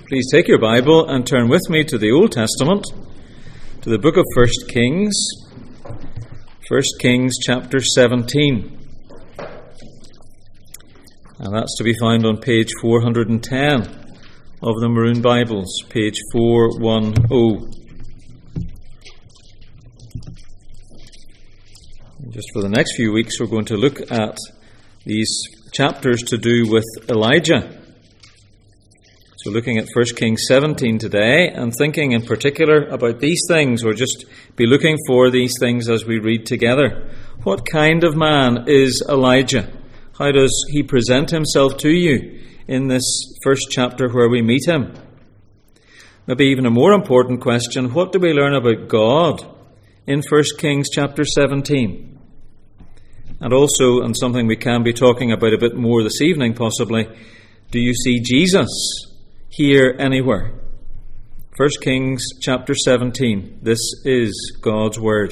Please take your Bible and turn with me to the Old Testament, to the book of 1 Kings. 1 Kings chapter 17. And that's to be found on page 410 of the Maroon Bibles, page 410. Just for the next few weeks, we're going to look at these chapters to do with Elijah. So looking at 1 Kings 17 today and thinking in particular about these things, or just be looking for these things as we read together. What kind of man is Elijah? How does he present himself to you in this first chapter where we meet him? Maybe even a more important question, what do we learn about God in 1 Kings chapter 17? And also, and something we can be talking about a bit more this evening possibly, do you see Jesus here anywhere? 1 Kings chapter 17. This is God's word.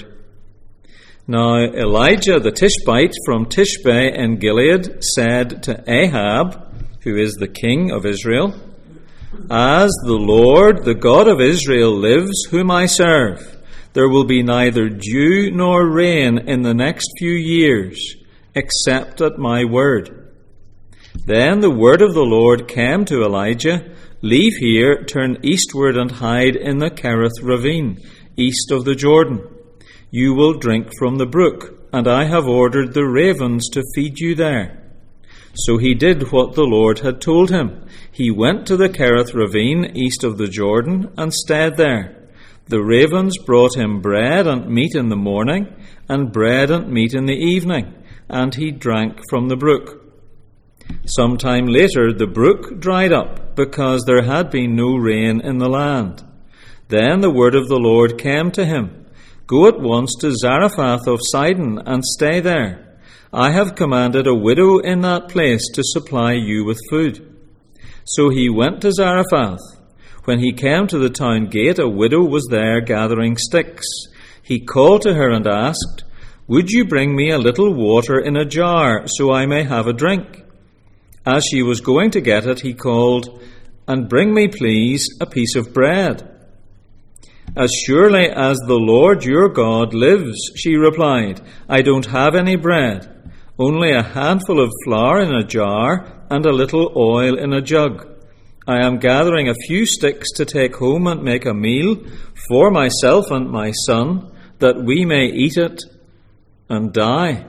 Now Elijah the Tishbite from Tishbe in Gilead said to Ahab, who is the king of Israel, "As the Lord, the God of Israel, lives, whom I serve, there will be neither dew nor rain in the next few years, except at my word." Then the word of the Lord came to Elijah, "Leave here, turn eastward and hide in the Kerith ravine, east of the Jordan. You will drink from the brook, and I have ordered the ravens to feed you there." So he did what the Lord had told him. He went to the Kerith ravine, east of the Jordan, and stayed there. The ravens brought him bread and meat in the morning, and bread and meat in the evening, and he drank from the brook. Some time later the brook dried up, because there had been no rain in the land. Then the word of the Lord came to him, "Go at once to Zarephath of Sidon and stay there. I have commanded a widow in that place to supply you with food." So he went to Zarephath. When he came to the town gate, a widow was there gathering sticks. He called to her and asked, "Would you bring me a little water in a jar, so I may have a drink?" As she was going to get it, he called, "And bring me, please, a piece of bread." "As surely as the Lord your God lives," she replied, "I don't have any bread, only a handful of flour in a jar and a little oil in a jug. I am gathering a few sticks to take home and make a meal for myself and my son, that we may eat it and die."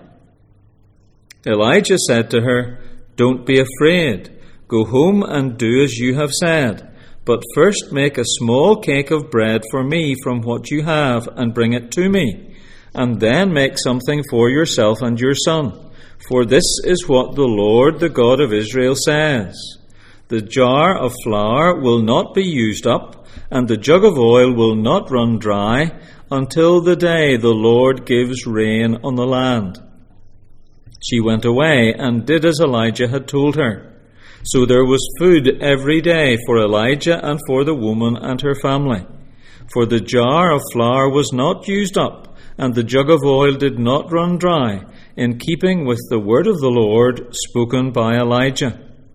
Elijah said to her, "Don't be afraid. Go home and do as you have said. But first make a small cake of bread for me from what you have and bring it to me. And then make something for yourself and your son. For this is what the Lord, the God of Israel, says. The jar of flour will not be used up, and the jug of oil will not run dry, until the day the Lord gives rain on the land." She went away and did as Elijah had told her. So there was food every day for Elijah and for the woman and her family. For the jar of flour was not used up, and the jug of oil did not run dry, in keeping with the word of the Lord spoken by Elijah.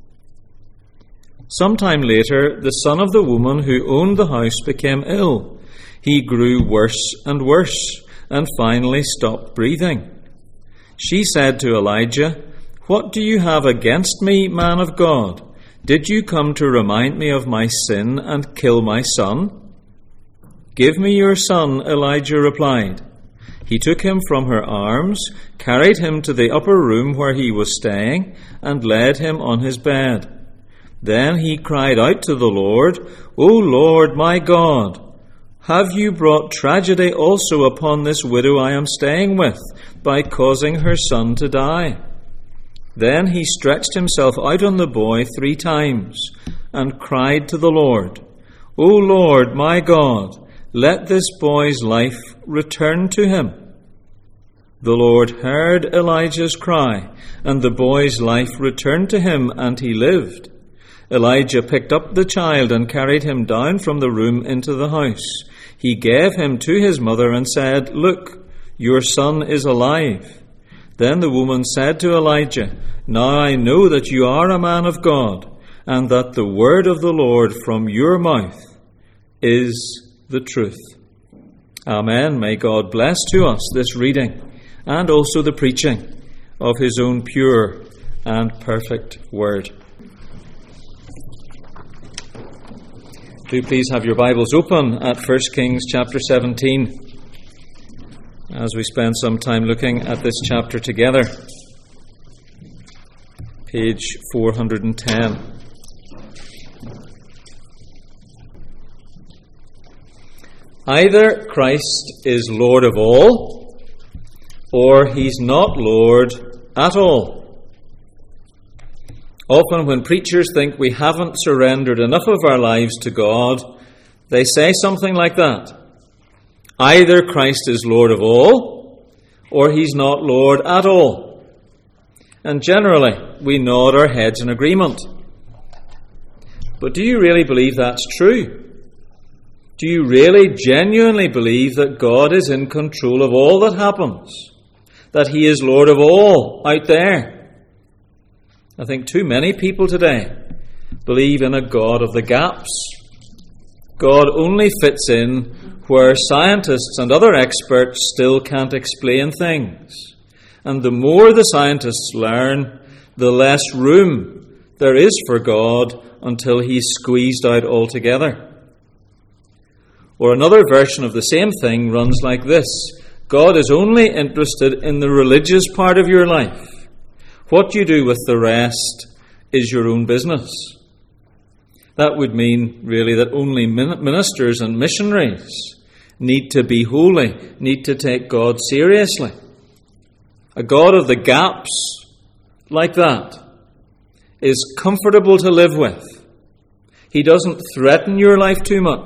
Sometime later, the son of the woman who owned the house became ill. He grew worse and worse, and finally stopped breathing. She said to Elijah, "What do you have against me, man of God? Did you come to remind me of my sin and kill my son?" "Give me your son," Elijah replied. He took him from her arms, carried him to the upper room where he was staying, and laid him on his bed. Then he cried out to the Lord, "O Lord, my God, have you brought tragedy also upon this widow I am staying with, by causing her son to die?" Then he stretched himself out on the boy 3 times, and cried to the Lord, "O Lord, my God, let this boy's life return to him." The Lord heard Elijah's cry, and the boy's life returned to him, and he lived. Elijah picked up the child and carried him down from the room into the house. He gave him to his mother and said, "Look, your son is alive." Then the woman said to Elijah, "Now I know that you are a man of God, and that the word of the Lord from your mouth is the truth. Amen. May God bless to us this reading and also the preaching of his own pure and perfect word. Do please have your Bibles open at 1 Kings chapter 17 as we spend some time looking at this chapter together. Page 410. Either Christ is Lord of all, or he's not Lord at all. Often when preachers think we haven't surrendered enough of our lives to God, they say something like that. Either Christ is Lord of all, or he's not Lord at all. And generally, we nod our heads in agreement. But do you really believe that's true? Do you really genuinely believe that God is in control of all that happens? That he is Lord of all out there? I think too many people today believe in a God of the gaps. God only fits in where scientists and other experts still can't explain things. And the more the scientists learn, the less room there is for God until he's squeezed out altogether. Or another version of the same thing runs like this. God is only interested in the religious part of your life. What you do with the rest is your own business. That would mean, really, that only ministers and missionaries need to be holy, need to take God seriously. A God of the gaps, like that, is comfortable to live with. He doesn't threaten your life too much.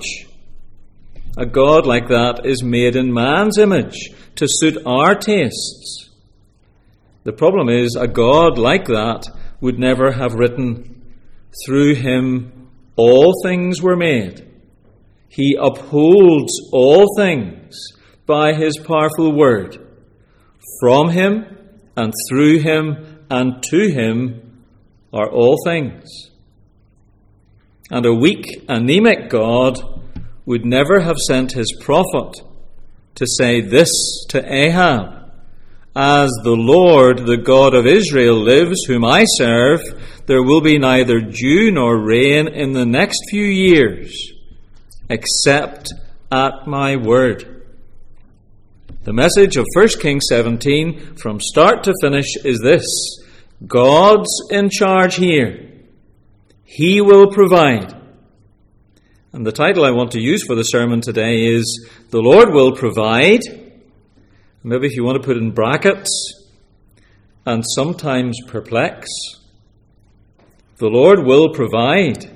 A God like that is made in man's image to suit our tastes. The problem is, a God like that would never have written, "Through him all things were made." He upholds all things by his powerful word. From him and through him and to him are all things. And a weak, anemic God would never have sent his prophet to say this to Ahab: "As the Lord, the God of Israel, lives, whom I serve, there will be neither dew nor rain in the next few years, except at my word." The message of 1 Kings 17, from start to finish, is this: God's in charge here. He will provide. And the title I want to use for the sermon today is "The Lord Will Provide." Maybe if you want to put in brackets, "and sometimes perplex." The Lord will provide,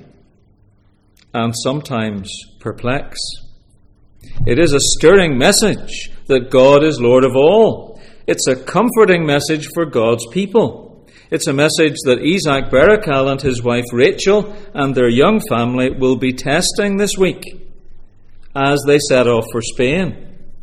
and sometimes perplex. It is a stirring message that God is Lord of all. It's a comforting message for God's people. It's a message that Isaac Barakal and his wife Rachel and their young family will be testing this week as they set off for Spain.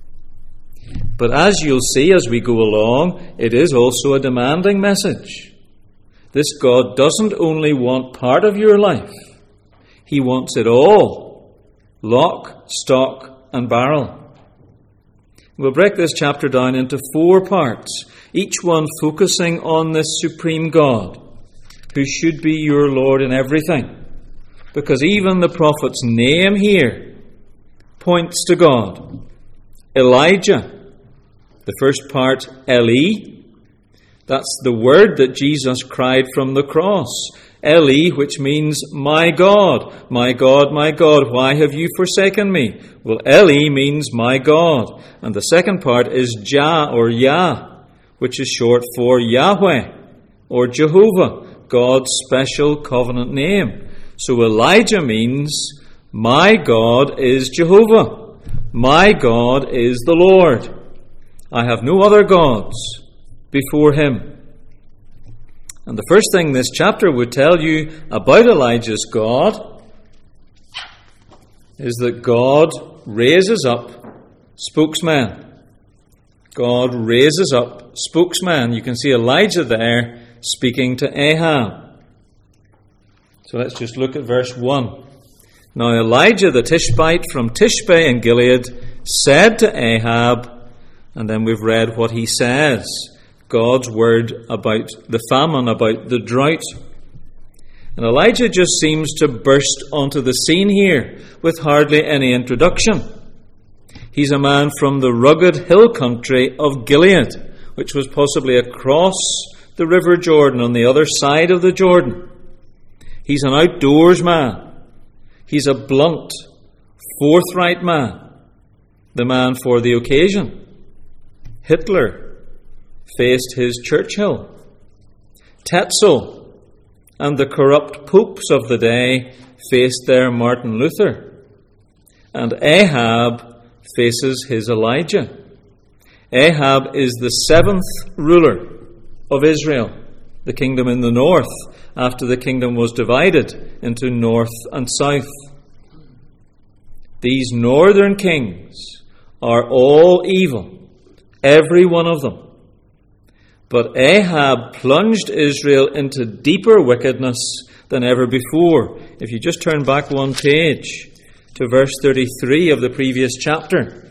But as you'll see as we go along, it is also a demanding message. This God doesn't only want part of your life. He wants it all. Lock, stock, and barrel. We'll break this chapter down into 4 parts, each one focusing on this supreme God, who should be your Lord in everything. Because even the prophet's name here points to God. Elijah, the first part, Eli, that's the word that Jesus cried from the cross. Eli, which means, my God, my God, my God, why have you forsaken me? Well, Eli means my God. And the second part is Jah or Yah, which is short for Yahweh or Jehovah, God's special covenant name. So Elijah means, my God is Jehovah. My God is the Lord. I have no other gods before him. And the first thing this chapter would tell you about Elijah's God is that God raises up spokesmen. God raises up spokesmen. You can see Elijah there speaking to Ahab. So let's just look at verse 1. Now Elijah the Tishbite from Tishbe in Gilead said to Ahab, and then we've read what he says, God's word about the famine, about the drought. And Elijah just seems to burst onto the scene here with hardly any introduction. He's a man from the rugged hill country of Gilead, which was possibly across the River Jordan on the other side of the Jordan. He's an outdoors man. He's a blunt, forthright man, the man for the occasion. Hitler faced his Churchill. Tetzel and the corrupt popes of the day faced their Martin Luther. And Ahab faces his Elijah. Ahab is the seventh ruler of Israel, the kingdom in the north, after the kingdom was divided into north and south. These northern kings are all evil, every one of them. But Ahab plunged Israel into deeper wickedness than ever before. If you just turn back one page to verse 33 of the previous chapter.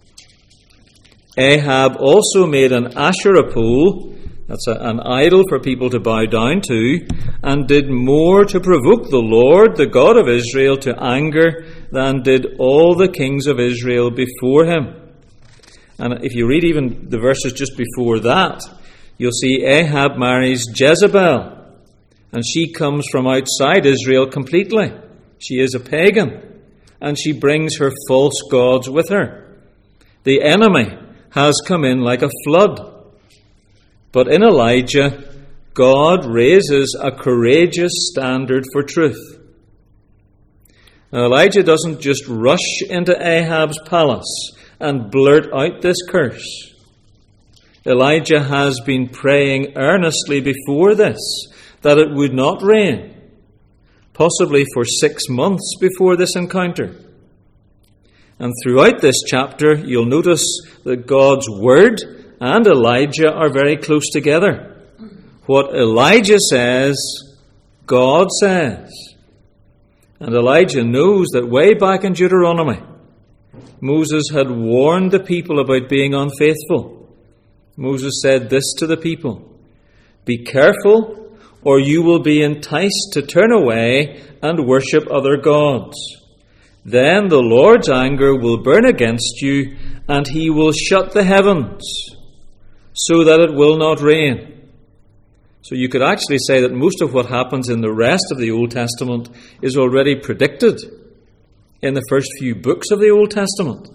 Ahab also made an Asherah pole, that's an idol for people to bow down to, and did more to provoke the Lord, the God of Israel, to anger than did all the kings of Israel before him. And if you read even the verses just before that, you'll see Ahab marries Jezebel, and she comes from outside Israel completely. She is a pagan, and she brings her false gods with her. The enemy has come in like a flood. But in Elijah, God raises a courageous standard for truth. Now, Elijah doesn't just rush into Ahab's palace and blurt out this curse. Elijah has been praying earnestly before this that it would not rain, possibly for 6 months before this encounter. And throughout this chapter, you'll notice that God's word and Elijah are very close together. What Elijah says, God says. And Elijah knows that way back in Deuteronomy, Moses had warned the people about being unfaithful. Moses said this to the people, "Be careful, or you will be enticed to turn away and worship other gods. Then the Lord's anger will burn against you, and he will shut the heavens, so that it will not rain." So you could actually say that most of what happens in the rest of the Old Testament is already predicted in the first few books of the Old Testament.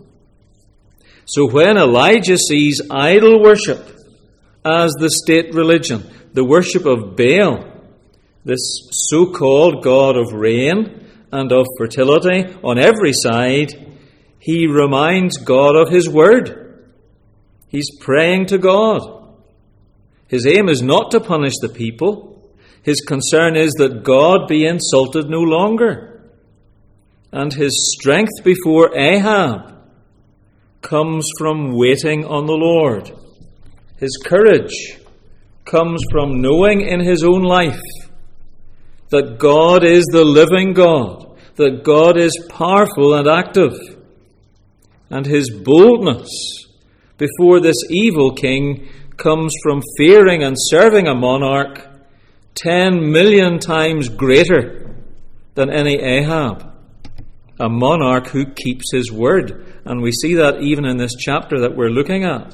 So when Elijah sees idol worship as the state religion, the worship of Baal, this so-called god of rain and of fertility on every side, he reminds God of his word. He's praying to God. His aim is not to punish the people. His concern is that God be insulted no longer. And his strength before Ahab comes from waiting on the Lord. His courage comes from knowing in his own life that God is the living God, that God is powerful and active. And his boldness before this evil king comes from fearing and serving a monarch 10 million times greater than any Ahab, a monarch who keeps his word. And we see that even in this chapter that we're looking at.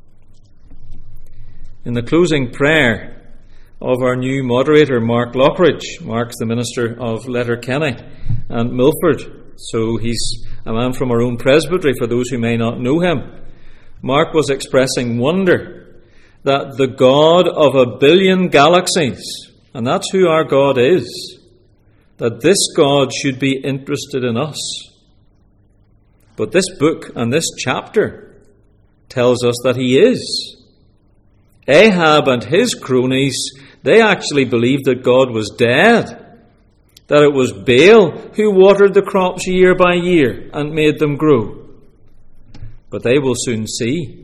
In the closing prayer of our new moderator, Mark Lockridge. Mark's the minister of Letterkenny and Milford, so he's a man from our own presbytery for those who may not know him. Mark was expressing wonder that the God of 1 billion galaxies, and that's who our God is, that this God should be interested in us. But this book and this chapter tells us that he is. Ahab and his cronies, they actually believed that God was dead, that it was Baal who watered the crops year by year and made them grow. But they will soon see.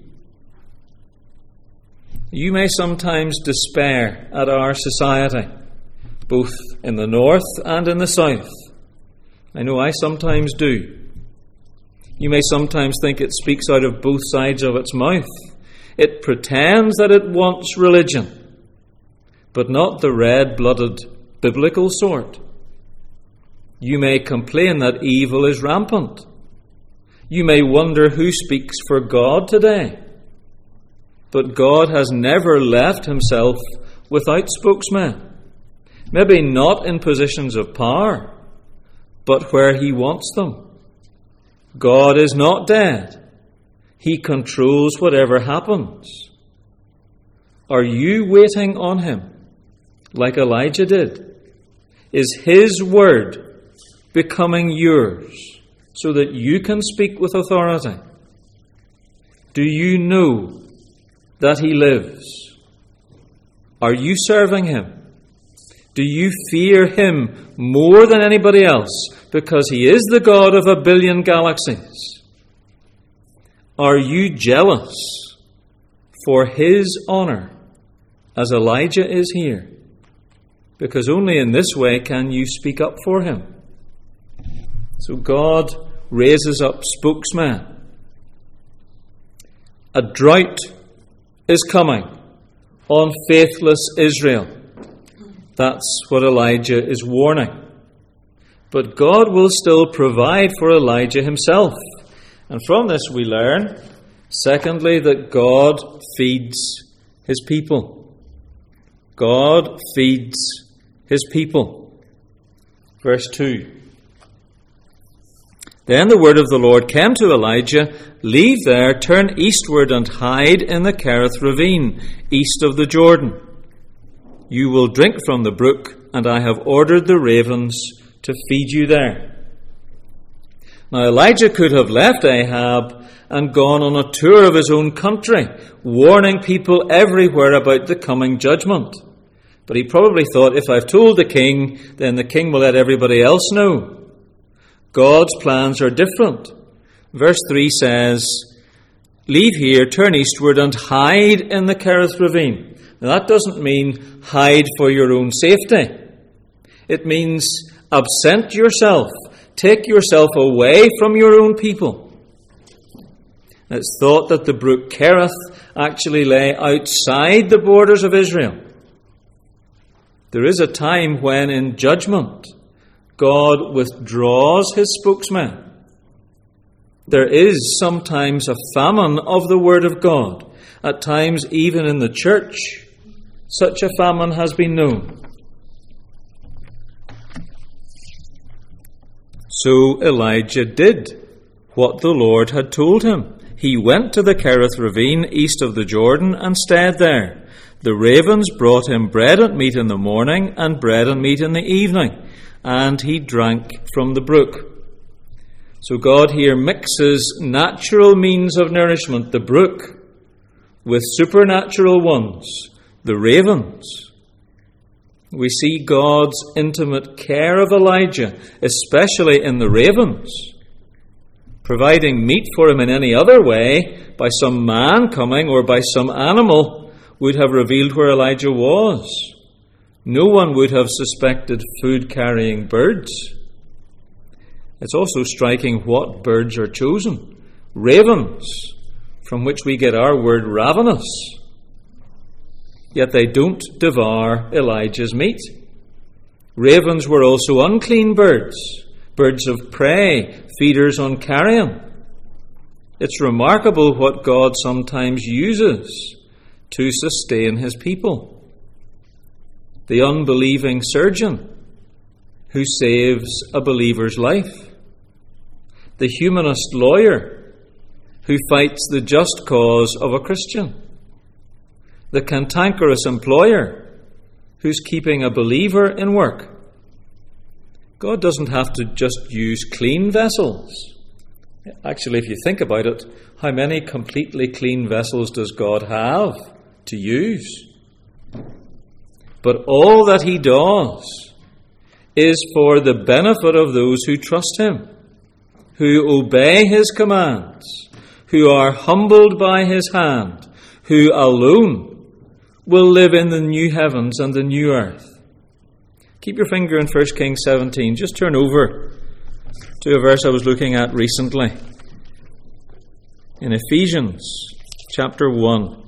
You may sometimes despair at our society, both in the north and in the south. I know I sometimes do. You may sometimes think it speaks out of both sides of its mouth. It pretends that it wants religion, but not the red-blooded biblical sort. You may complain that evil is rampant. You may wonder who speaks for God today. But God has never left himself without spokesmen. Maybe not in positions of power, but where he wants them. God is not dead. He controls whatever happens. Are you waiting on him, like Elijah did? Is his word becoming yours so that you can speak with authority? Do you know that he lives? Are you serving him? Do you fear him more than anybody else because he is the God of a billion galaxies? Are you jealous for his honor as Elijah is here? Because only in this way can you speak up for him. So God raises up spokesmen. A drought is coming on faithless Israel. That's what Elijah is warning. But God will still provide for Elijah himself. And from this we learn, secondly, that God feeds his people. God feeds his people. Verse 2. Then the word of the Lord came to Elijah, "Leave there, turn eastward and hide in the Kerith ravine, east of the Jordan. You will drink from the brook, and I have ordered the ravens to feed you there." Now Elijah could have left Ahab and gone on a tour of his own country, warning people everywhere about the coming judgment. But he probably thought, if I've told the king, then the king will let everybody else know. God's plans are different. Verse 3 says, "Leave here, turn eastward, and hide in the Kerith ravine." Now that doesn't mean hide for your own safety. It means absent yourself. Take yourself away from your own people. It's thought that the brook Kerith actually lay outside the borders of Israel. There is a time when in judgment God withdraws his spokesman. There is sometimes a famine of the Word of God. At times, even in the church, such a famine has been known. So Elijah did what the Lord had told him. He went to the Kerith ravine east of the Jordan and stayed there. The ravens brought him bread and meat in the morning and bread and meat in the evening, and he drank from the brook. So God here mixes natural means of nourishment, the brook, with supernatural ones, the ravens. We see God's intimate care of Elijah, especially in the ravens. Providing meat for him in any other way, by some man coming or by some animal, would have revealed where Elijah was. No one would have suspected food-carrying birds. It's also striking what birds are chosen. Ravens, from which we get our word ravenous. Yet they don't devour Elijah's meat. Ravens were also unclean birds, birds of prey, feeders on carrion. It's remarkable what God sometimes uses to sustain his people. The unbelieving surgeon who saves a believer's life. The humanist lawyer who fights the just cause of a Christian. The cantankerous employer who's keeping a believer in work. God doesn't have to just use clean vessels. Actually, if you think about it, how many completely clean vessels does God have to use? But all that he does is for the benefit of those who trust him, who obey his commands, who are humbled by his hand, who alone will live in the new heavens and the new earth. Keep your finger in 1 Kings 17. Just turn over to a verse I was looking at recently. In Ephesians chapter 1.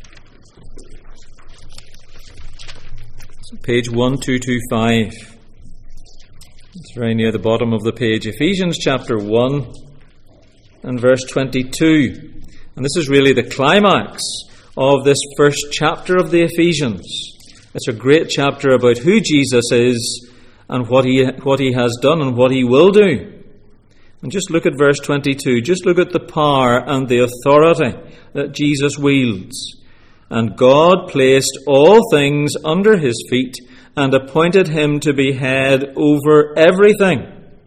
It's page 1225. It's very near the bottom of the page. Ephesians chapter 1 and verse 22. And this is really the climax of this first chapter of the Ephesians. It's a great chapter about who Jesus is and what he has done and what he will do. And just look at verse 22. Just look at the power and the authority that Jesus wields. And God placed all things under his feet and appointed him to be head over everything.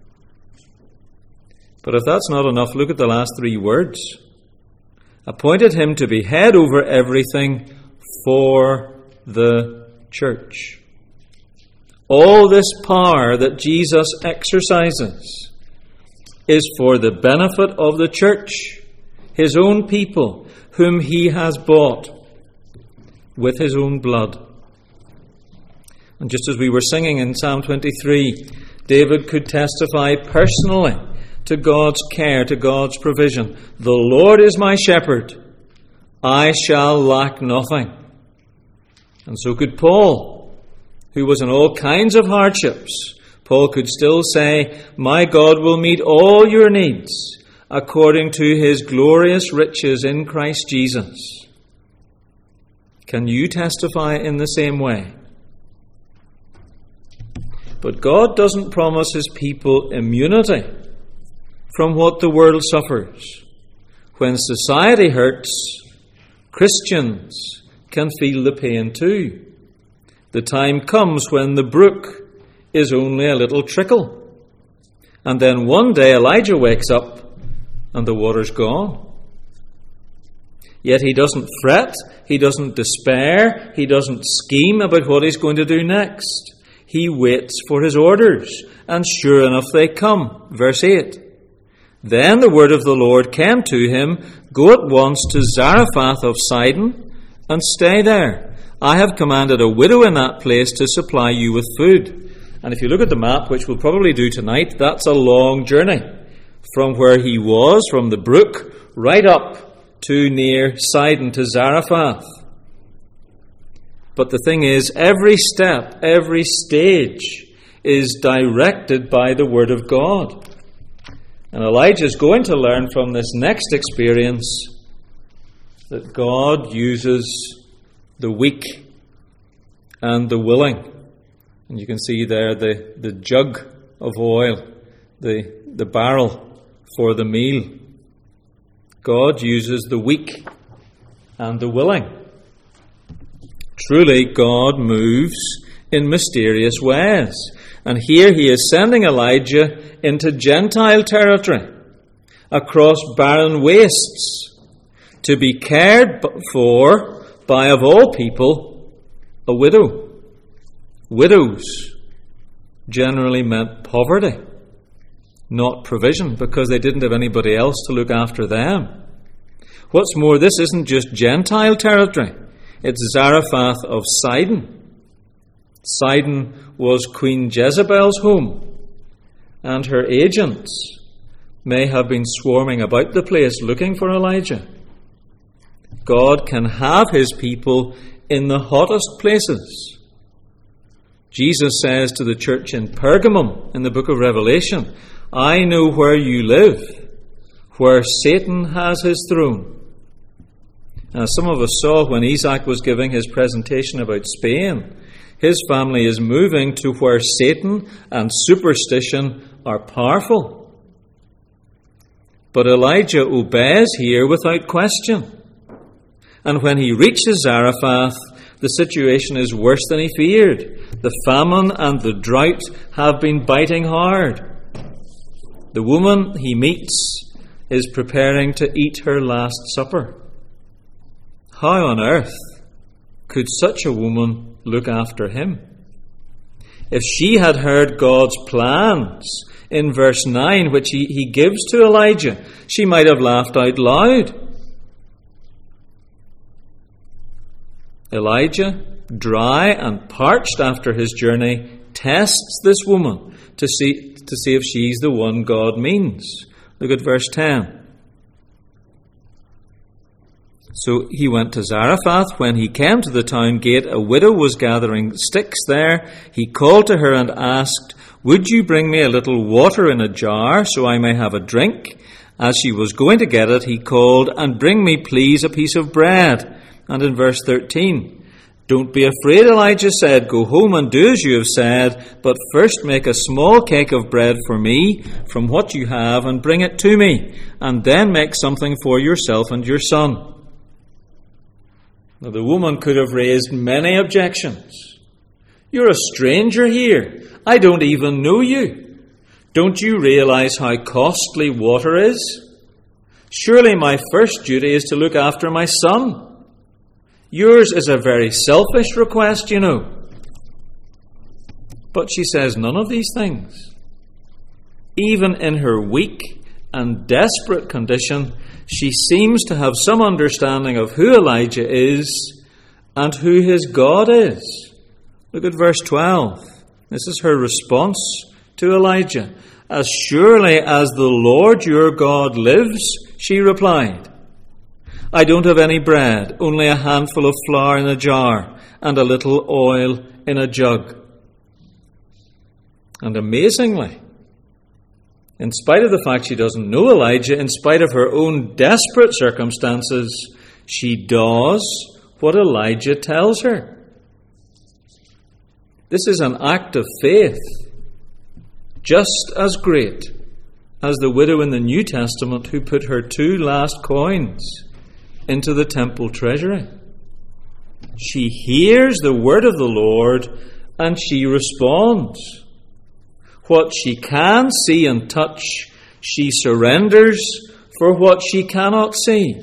But if that's not enough, look at the last three words. Appointed him to be head over everything for the church. All this power that Jesus exercises is for the benefit of the church, his own people, whom he has bought with his own blood. And just as we were singing in Psalm 23, David could testify personally to God's care, to God's provision. The Lord is my shepherd, I shall lack nothing. And so could Paul, who was in all kinds of hardships. Paul could still say, my God will meet all your needs according to his glorious riches in Christ Jesus. Can you testify in the same way? But God doesn't promise his people immunity from what the world suffers. When society hurts, Christians can feel the pain too. The time comes when the brook is only a little trickle. And then one day Elijah wakes up and the water's gone. Yet he doesn't fret, he doesn't despair, he doesn't scheme about what he's going to do next. He waits for his orders, and sure enough they come. Verse 8. Then the word of the Lord came to him, go at once to Zarephath of Sidon, and stay there. I have commanded a widow in that place to supply you with food. And if you look at the map, which we'll probably do tonight, that's a long journey from where he was, from the brook, right up to near Sidon, to Zarephath. But the thing is, every step, every stage is directed by the Word of God. And Elijah's going to learn from this next experience that God uses the weak and the willing. And you can see there the jug of oil, the barrel for the meal. God uses the weak and the willing. Truly, God moves in mysterious ways. And here he is sending Elijah into Gentile territory, across barren wastes, to be cared for by, of all people, a widow. Widows generally meant poverty, not provision, because they didn't have anybody else to look after them. What's more, this isn't just Gentile territory. It's Zarephath of Sidon. Sidon was Queen Jezebel's home, and her agents may have been swarming about the place looking for Elijah. God can have his people in the hottest places. Jesus says to the church in Pergamum in the book of Revelation, I know where you live, where Satan has his throne. Now, some of us saw when Isaac was giving his presentation about Spain, his family is moving to where Satan and superstition are powerful. But Elijah obeys here without question. And when he reaches Zarephath, the situation is worse than he feared. The famine and the drought have been biting hard. The woman he meets is preparing to eat her last supper. How on earth could such a woman look after him? If she had heard God's plans in verse 9, which he gives to Elijah, she might have laughed out loud. Elijah, dry and parched after his journey, tests this woman to see if she's the one God means. Look at verse 10. So he went to Zarephath. When he came to the town gate, a widow was gathering sticks there. He called to her and asked, "Would you bring me a little water in a jar so I may have a drink?" As she was going to get it, he called, "And bring me, please, a piece of bread." And in verse 13, "Don't be afraid," Elijah said. "Go home and do as you have said, but first make a small cake of bread for me from what you have and bring it to me, and then make something for yourself and your son." Now, the woman could have raised many objections. "You're a stranger here. I don't even know you. Don't you realize how costly water is? Surely my first duty is to look after my son. Yours is a very selfish request, you know." But she says none of these things. Even in her weak and desperate condition, she seems to have some understanding of who Elijah is and who his God is. Look at verse 12. This is her response to Elijah. "As surely as the Lord your God lives," she replied, "I don't have any bread, only a handful of flour in a jar and a little oil in a jug." And amazingly, in spite of the fact she doesn't know Elijah, in spite of her own desperate circumstances, she does what Elijah tells her. This is an act of faith, just as great as the widow in the New Testament who put her 2 last coins into the temple treasury. She hears the word of the Lord and she responds. What she can see and touch, she surrenders for what she cannot see.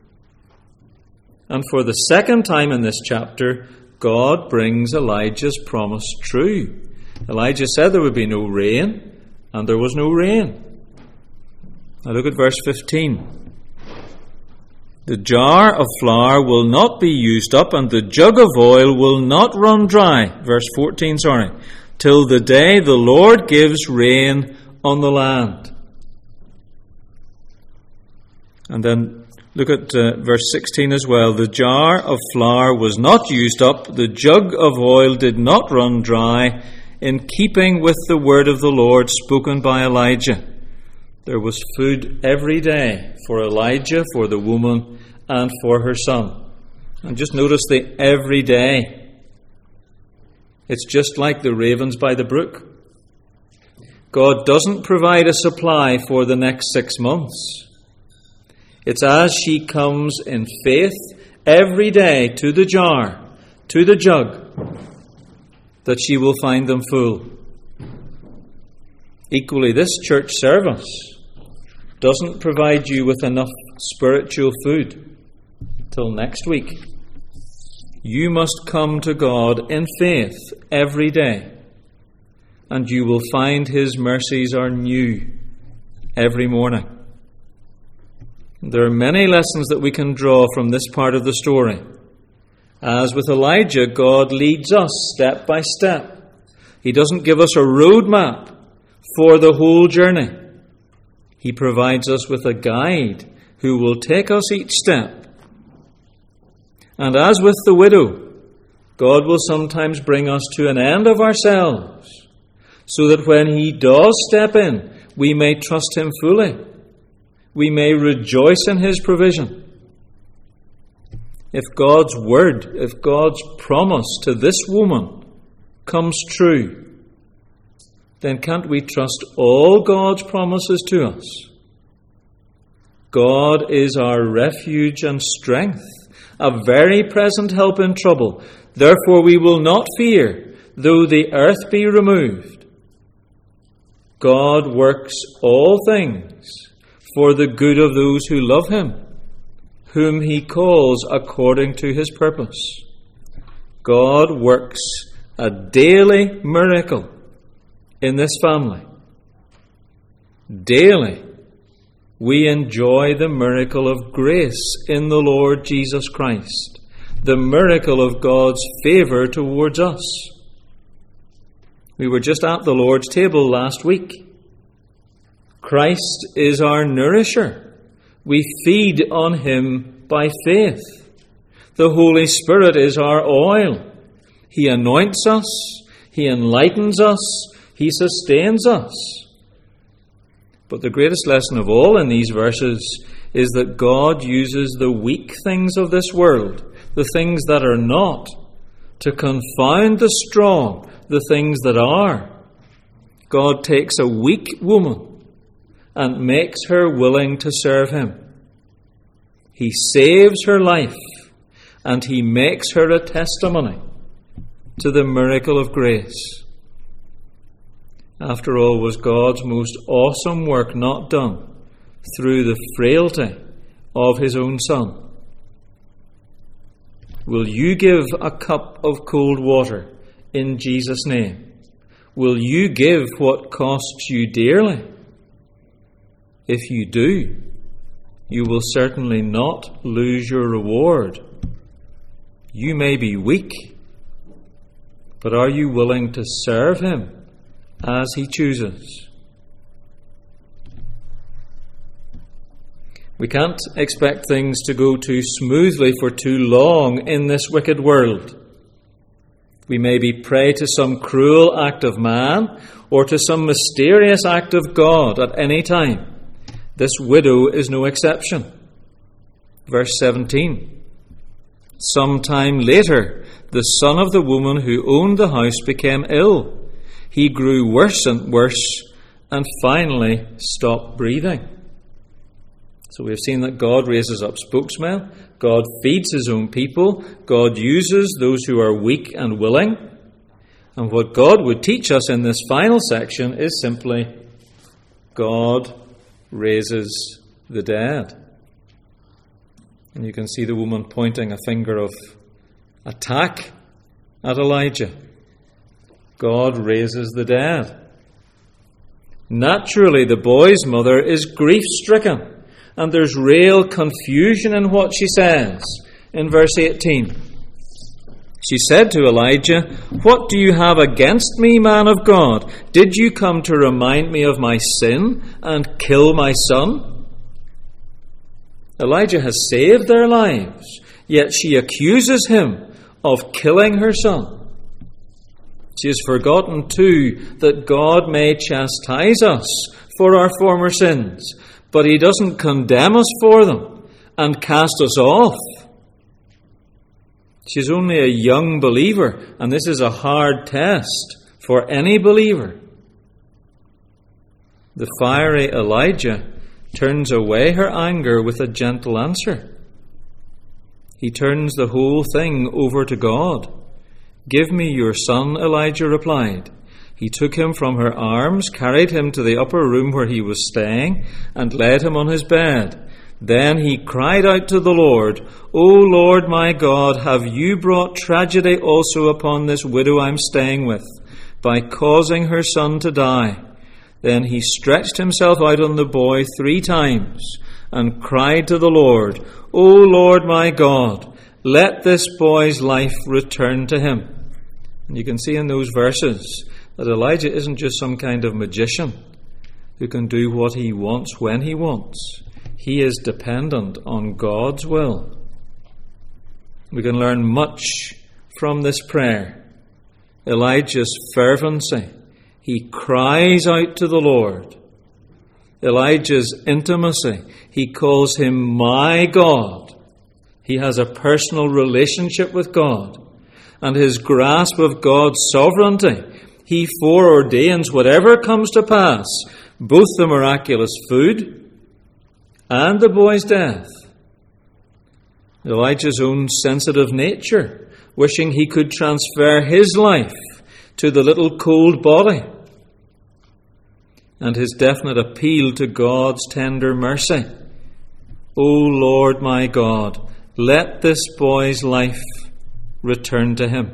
And for the second time in this chapter, God brings Elijah's promise true. Elijah said there would be no rain, and there was no rain. Now look at verse 15. "The jar of flour will not be used up, and the jug of oil will not run dry." Verse 14, "till the day the Lord gives rain on the land." And then look at verse 16 as well. "The jar of flour was not used up, the jug of oil did not run dry, in keeping with the word of the Lord spoken by Elijah." There was food every day for Elijah, for the woman, and for her son. And just notice the every day. It's just like the ravens by the brook. God doesn't provide a supply for the next 6 months. It's as she comes in faith every day to the jar, to the jug, that she will find them full. Equally, this church service doesn't provide you with enough spiritual food till next week. You must come to God in faith every day, and you will find His mercies are new every morning. There are many lessons that we can draw from this part of the story. As with Elijah, God leads us step by step. He doesn't give us a roadmap for the whole journey. He provides us with a guide who will take us each step. And as with the widow, God will sometimes bring us to an end of ourselves, so that when He does step in, we may trust Him fully. We may rejoice in His provision. If God's word, if God's promise to this woman comes true, then can't we trust all God's promises to us? God is our refuge and strength, a very present help in trouble. Therefore we will not fear, though the earth be removed. God works all things for the good of those who love Him, whom He calls according to His purpose. God works a daily miracle in this family. Daily, we enjoy the miracle of grace in the Lord Jesus Christ, the miracle of God's favour towards us. We were just at the Lord's table last week. Christ is our nourisher. We feed on him by faith. The Holy Spirit is our oil. He anoints us. He enlightens us. He sustains us. But the greatest lesson of all in these verses is that God uses the weak things of this world, the things that are not, to confound the strong, the things that are. God takes a weak woman and makes her willing to serve him. He saves her life, and he makes her a testimony to the miracle of grace. After all, was God's most awesome work not done through the frailty of his own Son? Will you give a cup of cold water in Jesus' name? Will you give what costs you dearly? If you do, you will certainly not lose your reward. You may be weak, but are you willing to serve him as he chooses? We can't expect things to go too smoothly for too long in this wicked world. We may be prey to some cruel act of man or to some mysterious act of God at any time. This widow is no exception. Verse 17. Sometime later, the son of the woman who owned the house became ill. He grew worse and worse and finally stopped breathing. So we've seen that God raises up spokesmen, God feeds his own people, God uses those who are weak and willing. And what God would teach us in this final section is simply God raises the dead. And you can see the woman pointing a finger of attack at Elijah. God raises the dead. Naturally, the boy's mother is grief-stricken. And there's real confusion in what she says in verse 18. She said to Elijah, "What do you have against me, man of God? Did you come to remind me of my sin and kill my son?" Elijah has saved their lives, yet she accuses him of killing her son. She has forgotten too that God may chastise us for our former sins, but he doesn't condemn us for them and cast us off. She's only a young believer, and this is a hard test for any believer. The fiery Elijah turns away her anger with a gentle answer. He turns the whole thing over to God. "Give me your son," Elijah replied. He took him from her arms, carried him to the upper room where he was staying, and laid him on his bed. Then he cried out to the Lord, "O Lord my God, have you brought tragedy also upon this widow I'm staying with, by causing her son to die?" Then he stretched himself out on the boy 3 times, and cried to the Lord, "O Lord my God, let this boy's life return to him." And you can see in those verses that Elijah isn't just some kind of magician who can do what he wants when he wants. He is dependent on God's will. We can learn much from this prayer. Elijah's fervency. He cries out to the Lord. Elijah's intimacy. He calls him my God. He has a personal relationship with God. And his grasp of God's sovereignty. He foreordains whatever comes to pass, both the miraculous food and the boy's death. Elijah's own sensitive nature, wishing he could transfer his life to the little cold body. And his definite appeal to God's tender mercy. "O Lord my God, let this boy's life return to him."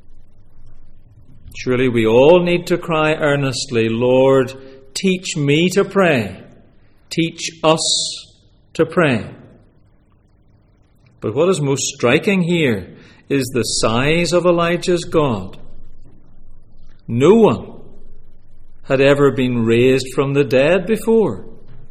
Surely we all need to cry earnestly, "Lord, teach me to pray. Teach us to pray." But what is most striking here is the size of Elijah's God. No one had ever been raised from the dead before.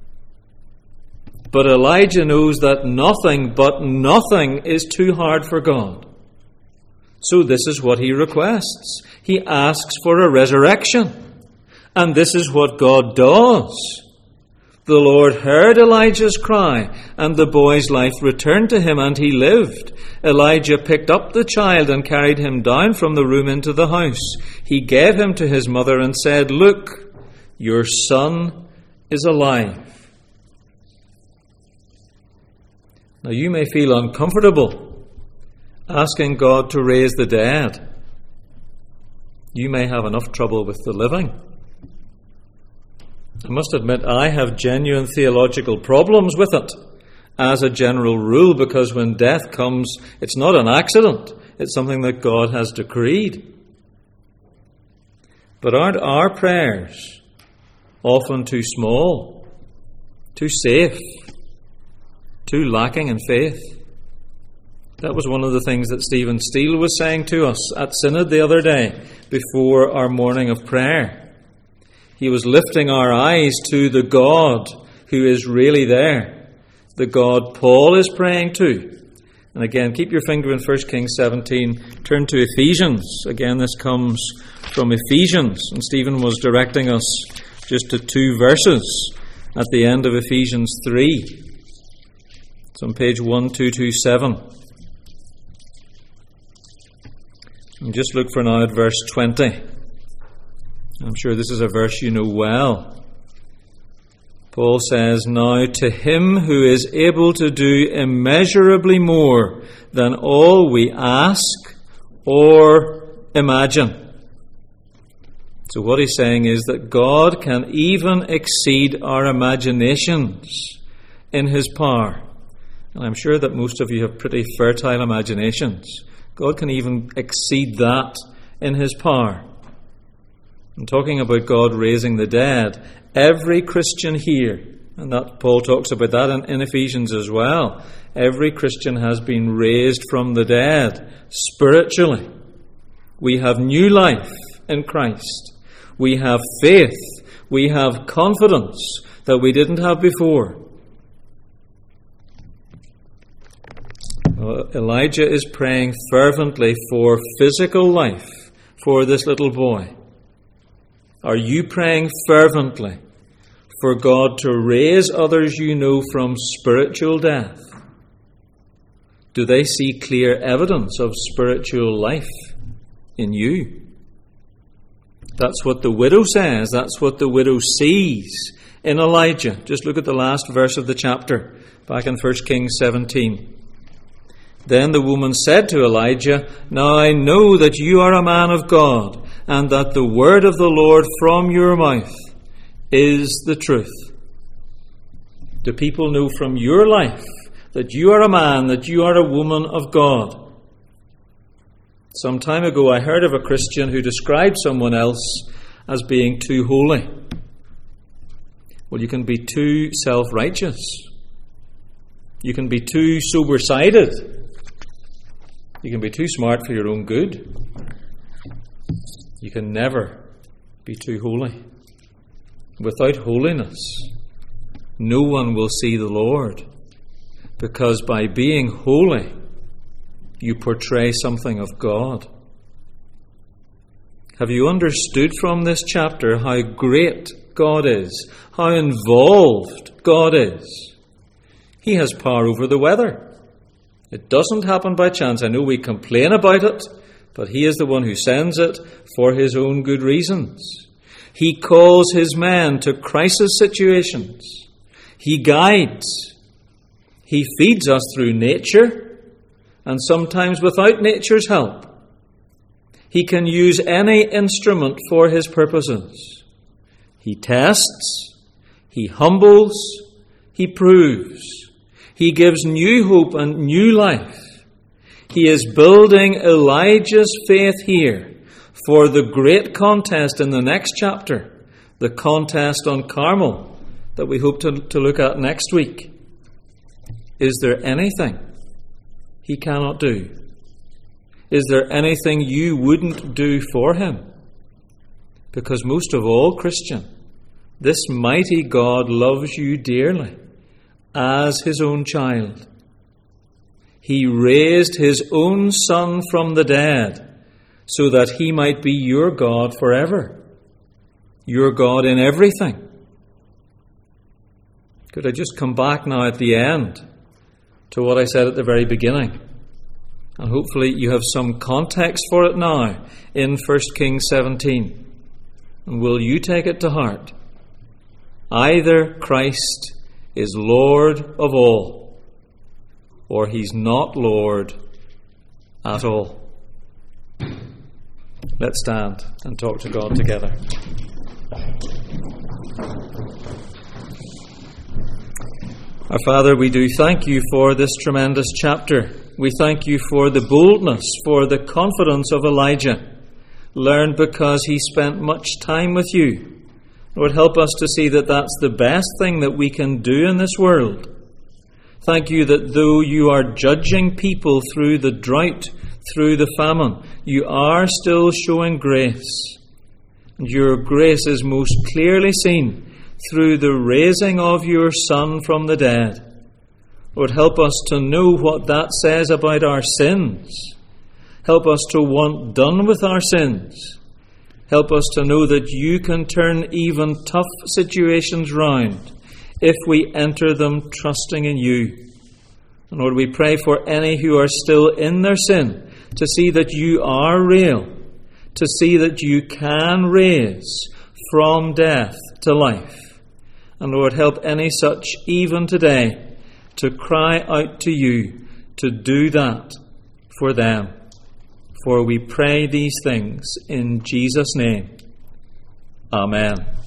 But Elijah knows that nothing is too hard for God. So this is what he requests. He asks for a resurrection. And this is what God does. The Lord heard Elijah's cry, and the boy's life returned to him, and he lived. Elijah picked up the child and carried him down from the room into the house. He gave him to his mother and said, "Look, your son is alive." Now you may feel uncomfortable asking God to raise the dead. You may have enough trouble with the living. I must admit, I have genuine theological problems with it as a general rule, because when death comes, it's not an accident. It's something that God has decreed. But aren't our prayers often too small, too safe, too lacking in faith? That was one of the things that Stephen Steele was saying to us at Synod the other day before our morning of prayer. He was lifting our eyes to the God who is really there, the God Paul is praying to. And again, keep your finger in 1 Kings 17, turn to Ephesians. Again, this comes from Ephesians, and Stephen was directing us just to 2 verses at the end of Ephesians 3. It's on page 1227. And just look for now at verse 20. I'm sure this is a verse you know well. Paul says, "Now to him who is able to do immeasurably more than all we ask or imagine." So what he's saying is that God can even exceed our imaginations in his power. And I'm sure that most of you have pretty fertile imaginations. God can even exceed that in his power. And talking about God raising the dead, every Christian here, and that Paul talks about that in Ephesians as well, every Christian has been raised from the dead spiritually. We have new life in Christ. We have faith. We have confidence that we didn't have before. Elijah is praying fervently for physical life for this little boy. Are you praying fervently for God to raise others you know from spiritual death? Do they see clear evidence of spiritual life in you? That's what the widow says. That's what the widow sees in Elijah. Just look at the last verse of the chapter, back in 1 Kings 17. Then the woman said to Elijah, "Now I know that you are a man of God, and that the word of the Lord from your mouth is the truth." Do people know from your life that you are a man, that you are a woman of God? Some time ago I heard of a Christian who described someone else as being too holy. Well, you can be too self-righteous. You can be too sober-sided. You can be too smart for your own good. You can never be too holy. Without holiness, no one will see the Lord, because by being holy, you portray something of God. Have you understood from this chapter how great God is, how involved God is? He has power over the weather. It doesn't happen by chance. I know we complain about it, but he is the one who sends it for his own good reasons. He calls his men to crisis situations. He guides. He feeds us through nature, and sometimes without nature's help. He can use any instrument for his purposes. He tests, he humbles, he proves. He gives new hope and new life. He is building Elijah's faith here for the great contest in the next chapter, the contest on Carmel that we hope to look at next week. Is there anything he cannot do? Is there anything you wouldn't do for him? Because most of all, Christian, this mighty God loves you dearly as his own child. He raised his own Son from the dead so that he might be your God forever, your God in everything. Could I just come back now at the end to what I said at the very beginning? And hopefully you have some context for it now in 1 Kings 17. And will you take it to heart? Either Christ is Lord of all, or he's not Lord at all. Let's stand and talk to God together. Our Father, we do thank you for this tremendous chapter. We thank you for the boldness, for the confidence of Elijah, learned because he spent much time with you. Lord, help us to see that that's the best thing that we can do in this world. Thank you that though you are judging people through the drought, through the famine, you are still showing grace. And your grace is most clearly seen through the raising of your Son from the dead. Lord, help us to know what that says about our sins. Help us to want done with our sins. Help us to know that you can turn even tough situations round if we enter them trusting in you. And Lord, we pray for any who are still in their sin to see that you are real, to see that you can raise from death to life. And Lord, help any such even today to cry out to you to do that for them. For we pray these things in Jesus' name. Amen.